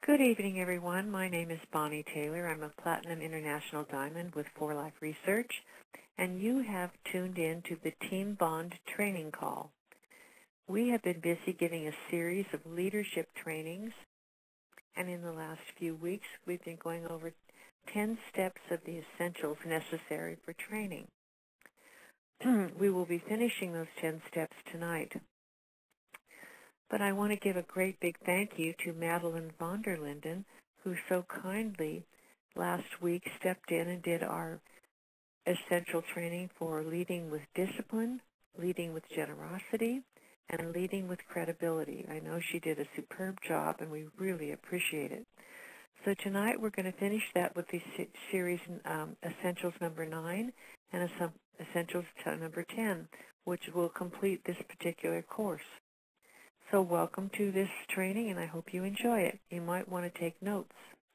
Good evening, everyone. My name is Bonnie Taylor. I'm a Platinum International Diamond with 4Life Research, and you have tuned in to the Team Bond training call. We have been busy giving a series of leadership trainings, and in the last few weeks, we've been going over 10 steps of the essentials necessary for training. We will be finishing those 10 steps tonight. But I want to give a great big thank you to Madeline von der Linden, who so kindly last week stepped in and did our essential training for leading with discipline, leading with generosity, and leading with credibility. I know she did a superb job, and we really appreciate it. So tonight we're going to finish that with the series Essentials number 9 and Essentials number 10, which will complete this particular course. So welcome to this training, and I hope you enjoy it. You might want to take notes.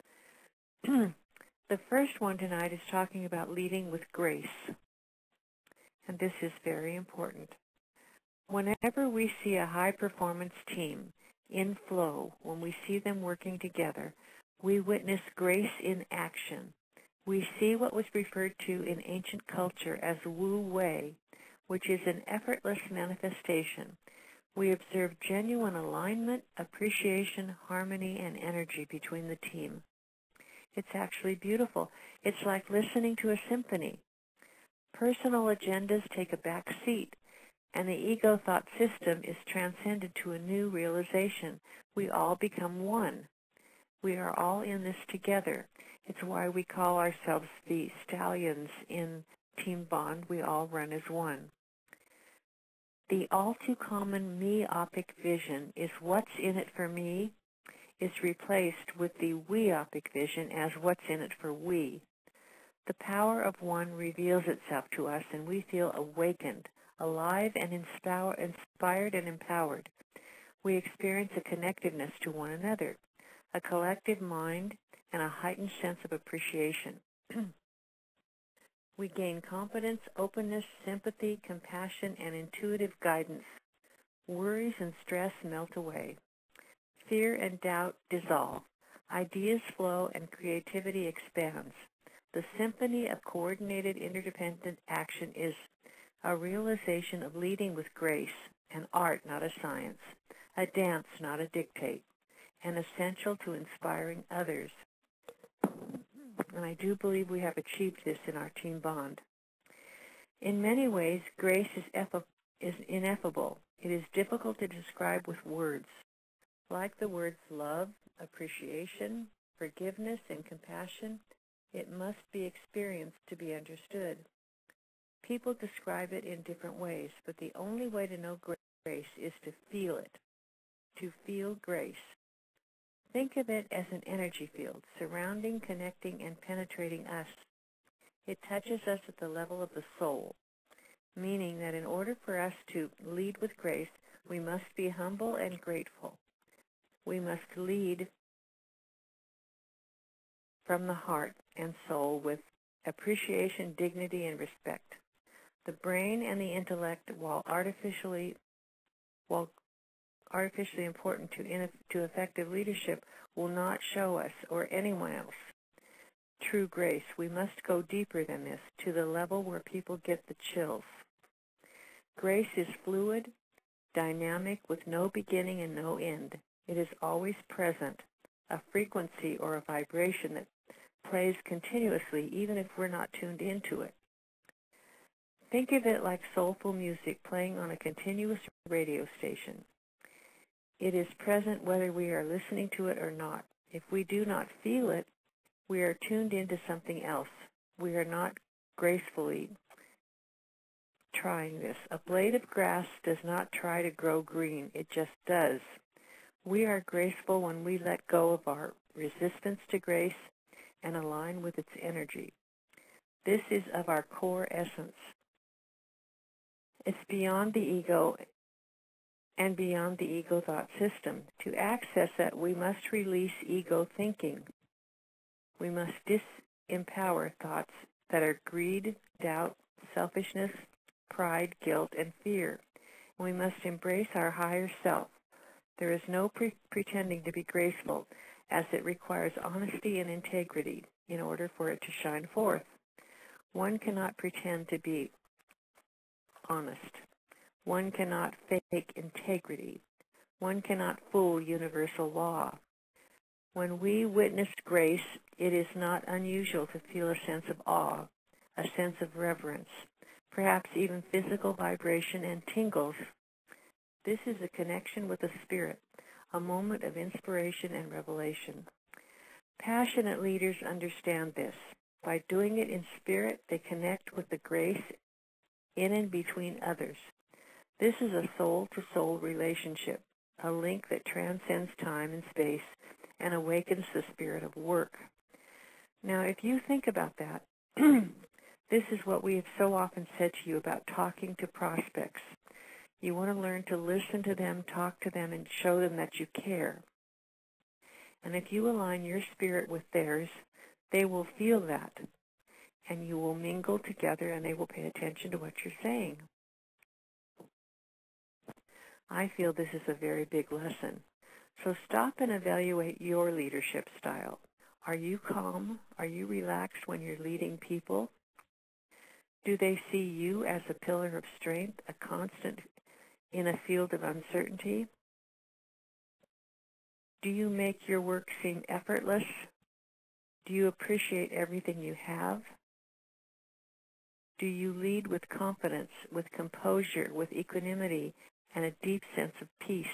The first one tonight is talking about leading with grace, and this is very important. Whenever we see a high-performance team in flow, when we see them working together, we witness grace in action. We see what was referred to in ancient culture as Wu Wei, which is an effortless manifestation. We observe genuine alignment, appreciation, harmony, and energy between the team. It's actually beautiful. It's like listening to a symphony. Personal agendas take a back seat, and the ego thought system is transcended to a new realization. We all become one. We are all in this together. It's why we call ourselves the stallions in Team Bond. We all run as one. The all-too-common meopic vision is what's in it for me is replaced with the weopic vision as what's in it for we. The power of one reveals itself to us, and we feel awakened, alive, and inspired and empowered. We experience a connectedness to one another, a collective mind, and a heightened sense of appreciation. We gain confidence, openness, sympathy, compassion, and intuitive guidance. Worries and stress melt away. Fear and doubt dissolve. Ideas flow and creativity expands. The symphony of coordinated, interdependent action is a realization of leading with grace, an art, not a science, a dance, not a dictate, and essential to inspiring others. And I do believe we have achieved this in our Team Bond. In many ways, grace is ineffable. It is difficult to describe with words. Like the words love, appreciation, forgiveness, and compassion, it must be experienced to be understood. People describe it in different ways, but the only way to know grace is to feel it, to feel grace. Think of it as an energy field, surrounding, connecting, and penetrating us. It touches us at the level of the soul, meaning that in order for us to lead with grace, we must be humble and grateful. We must lead from the heart and soul with appreciation, dignity, and respect. The brain and the intellect, while artificially important to effective leadership, will not show us or anyone else true grace. We must go deeper than this, to the level where people get the chills. Grace is fluid, dynamic, with no beginning and no end. It is always present, a frequency or a vibration that plays continuously, even if we're not tuned into it. Think of it like soulful music playing on a continuous radio station. It is present whether we are listening to it or not. If we do not feel it, we are tuned into something else. We are not gracefully trying this. A blade of grass does not try to grow green. It just does. We are graceful when we let go of our resistance to grace and align with its energy. This is of our core essence. It's beyond the ego and beyond the ego thought system. To access that, we must release ego thinking. We must disempower thoughts that are greed, doubt, selfishness, pride, guilt, and fear. We must embrace our higher self. There is no pretending to be graceful, as it requires honesty and integrity in order for it to shine forth. One cannot pretend to be honest. One cannot fake integrity. One cannot fool universal law. When we witness grace, it is not unusual to feel a sense of awe, a sense of reverence, perhaps even physical vibration and tingles. This is a connection with the Spirit, a moment of inspiration and revelation. Passionate leaders understand this. By doing it in spirit, they connect with the grace in and between others. This is a soul-to-soul relationship, a link that transcends time and space and awakens the spirit of work. Now, if you think about that, this is what we have so often said to you about talking to prospects. You want to learn to listen to them, talk to them, and show them that you care. And if you align your spirit with theirs, they will feel that, and you will mingle together, and they will pay attention to what you're saying. I feel this is a very big lesson. So stop and evaluate your leadership style. Are you calm? Are you relaxed when you're leading people? Do they see you as a pillar of strength, a constant in a field of uncertainty? Do you make your work seem effortless? Do you appreciate everything you have? Do you lead with confidence, with composure, with equanimity, and a deep sense of peace?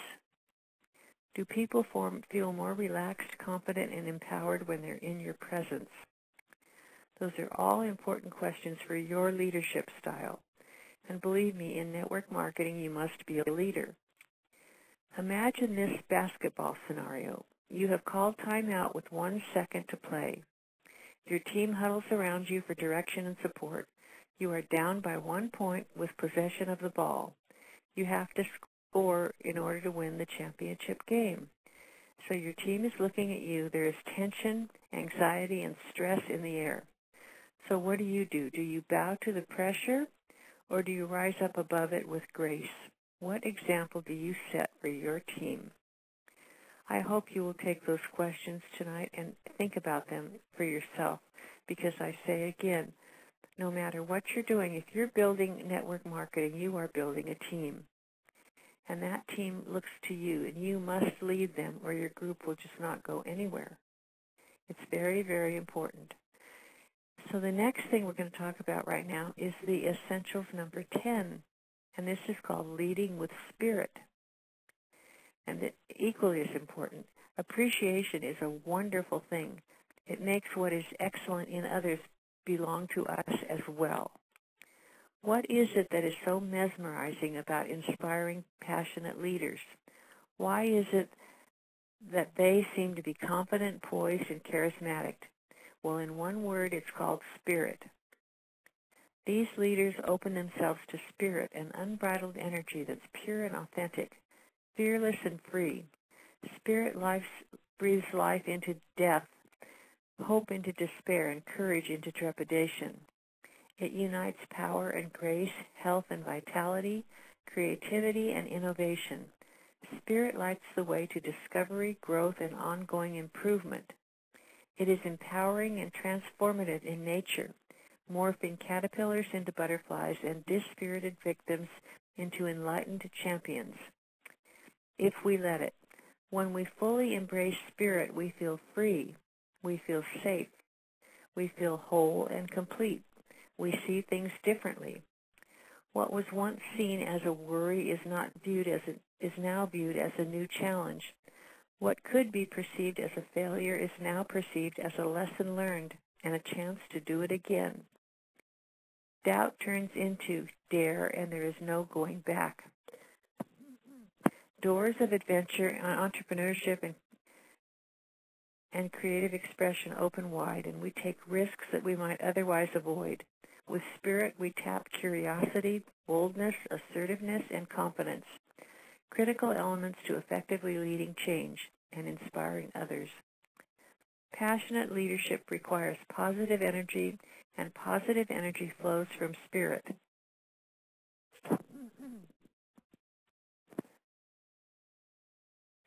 Do people feel more relaxed, confident, and empowered when they're in your presence? Those are all important questions for your leadership style. And believe me, in network marketing, you must be a leader. Imagine this basketball scenario. You have called timeout with 1 second to play. Your team huddles around you for direction and support. You are down by 1 point with possession of the ball. You have to score in order to win the championship game. So your team is looking at you. There is tension, anxiety, and stress in the air. So what do? Do you bow to the pressure, or do you rise up above it with grace? What example do you set for your team? I hope you will take those questions tonight and think about them for yourself, because I say again, no matter what you're doing, if you're building network marketing, you are building a team. And that team looks to you, and you must lead them, or your group will just not go anywhere. It's very, very important. So the next thing we're going to talk about right now is the essentials number 10, and this is called leading with spirit. And equally as important, appreciation is a wonderful thing. It makes what is excellent in others belong to us as well. What is it that is so mesmerizing about inspiring, passionate leaders? Why is it that they seem to be confident, poised, and charismatic? Well, in one word, it's called spirit. These leaders open themselves to spirit, an unbridled energy that's pure and authentic, fearless and free. Spirit breathes life into death, hope into despair, and courage into trepidation. It unites power and grace, health and vitality, creativity and innovation. Spirit lights the way to discovery, growth, and ongoing improvement. It is empowering and transformative in nature, morphing caterpillars into butterflies and dispirited victims into enlightened champions, if we let it. When we fully embrace spirit, we feel free, we feel safe, we feel whole and complete. We see things differently. What was once seen as a worry is now viewed as a new challenge. What could be perceived as a failure is now perceived as a lesson learned and a chance to do it again. Doubt turns into dare, and there is no going back. Doors of adventure, entrepreneurship, and creative expression open wide, and we take risks that we might otherwise avoid. With spirit, we tap curiosity, boldness, assertiveness, and confidence, critical elements to effectively leading change and inspiring others. Passionate leadership requires positive energy, and positive energy flows from spirit.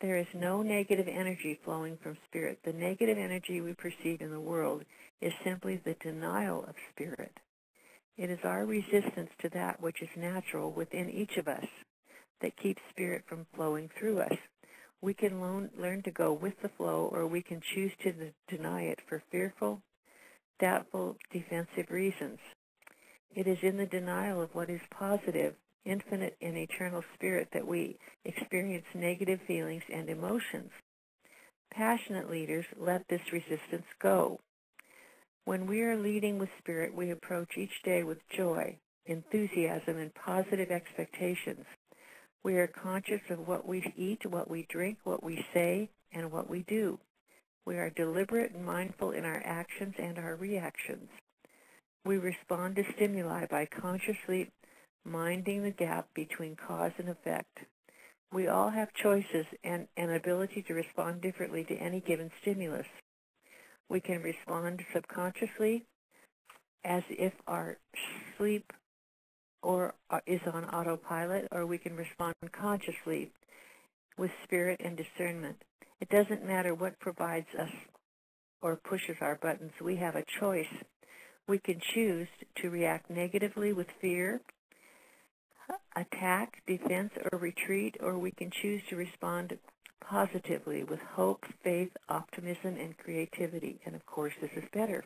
There is no negative energy flowing from Spirit. The negative energy we perceive in the world is simply the denial of Spirit. It is our resistance to that which is natural within each of us that keeps Spirit from flowing through us. We can learn to go with the flow, or we can choose to deny it for fearful, doubtful, defensive reasons. It is in the denial of what is positive, infinite, and eternal Spirit that we experience negative feelings and emotions. Passionate leaders let this resistance go. When we are leading with Spirit, we approach each day with joy, enthusiasm, and positive expectations. We are conscious of what we eat, what we drink, what we say, and what we do. We are deliberate and mindful in our actions and our reactions. We respond to stimuli by consciously minding the gap between cause and effect. We all have choices and an ability to respond differently to any given stimulus. We can respond subconsciously as if our sleep is on autopilot, or we can respond consciously with Spirit and discernment. It doesn't matter what provides us or pushes our buttons. We have a choice. We can choose to react negatively with fear, attack, defense, or retreat, or we can choose to respond positively with hope, faith, optimism, and creativity. And of course, this is better.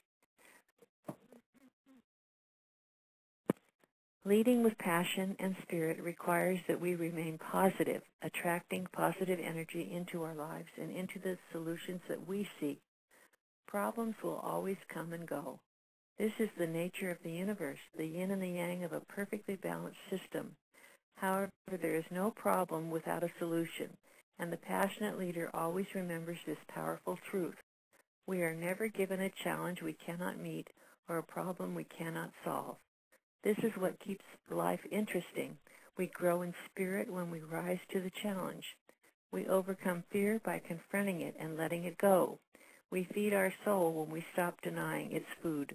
Leading with passion and Spirit requires that we remain positive, attracting positive energy into our lives and into the solutions that we seek. Problems will always come and go. This is the nature of the universe, the yin and the yang of a perfectly balanced system. However, there is no problem without a solution, and the passionate leader always remembers this powerful truth. We are never given a challenge we cannot meet or a problem we cannot solve. This is what keeps life interesting. We grow in Spirit when we rise to the challenge. We overcome fear by confronting it and letting it go. We feed our soul when we stop denying its food.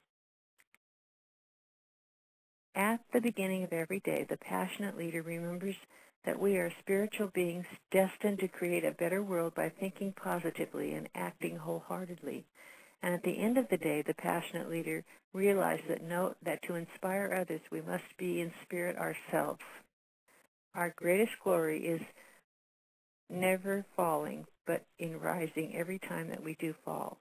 At the beginning of every day, the passionate leader remembers that we are spiritual beings destined to create a better world by thinking positively and acting wholeheartedly. And at the end of the day, the passionate leader realized that to inspire others, we must be in Spirit ourselves. Our greatest glory is never falling, but in rising every time that we do fall.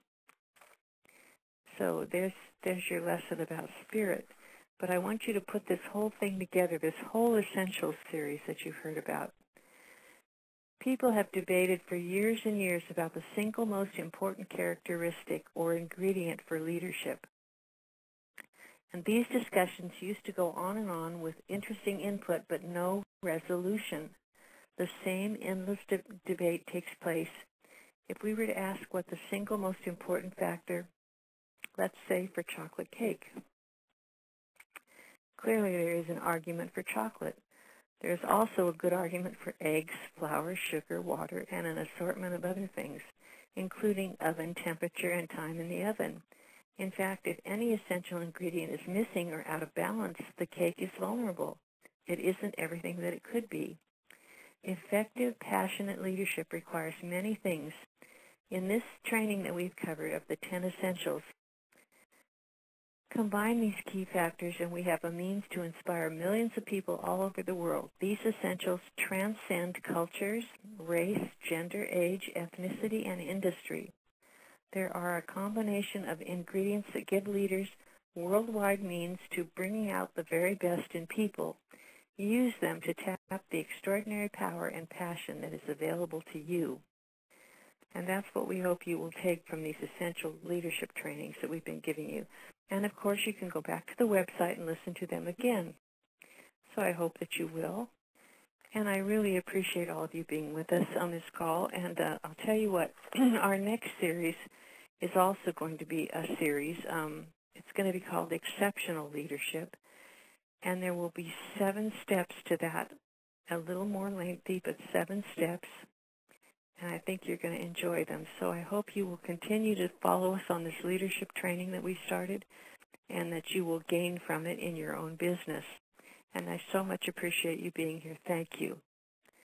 So there's your lesson about Spirit. But I want you to put this whole thing together, this whole Essentials series that you've heard about. People have debated for years and years about the single most important characteristic or ingredient for leadership. And these discussions used to go on and on with interesting input but no resolution. The same endless debate takes place if we were to ask what the single most important factor, let's say for chocolate cake. Clearly there is an argument for chocolate. There is also a good argument for eggs, flour, sugar, water, and an assortment of other things, including oven temperature and time in the oven. In fact, if any essential ingredient is missing or out of balance, the cake is vulnerable. It isn't everything that it could be. Effective, passionate leadership requires many things. In this training that we've covered of the 10 essentials, combine these key factors and we have a means to inspire millions of people all over the world. These essentials transcend cultures, race, gender, age, ethnicity, and industry. There are a combination of ingredients that give leaders worldwide means to bringing out the very best in people. Use them to tap the extraordinary power and passion that is available to you. And that's what we hope you will take from these essential leadership trainings that we've been giving you. And, of course, you can go back to the website and listen to them again. So I hope that you will. And I really appreciate all of you being with us on this call. And I'll tell you what, our next series is also going to be a series. It's going to be called Exceptional Leadership. And there will be 7 steps to that, a little more lengthy, but 7 steps. And I think you're going to enjoy them. So I hope you will continue to follow us on this leadership training that we started and that you will gain from it in your own business. And I so much appreciate you being here. Thank you.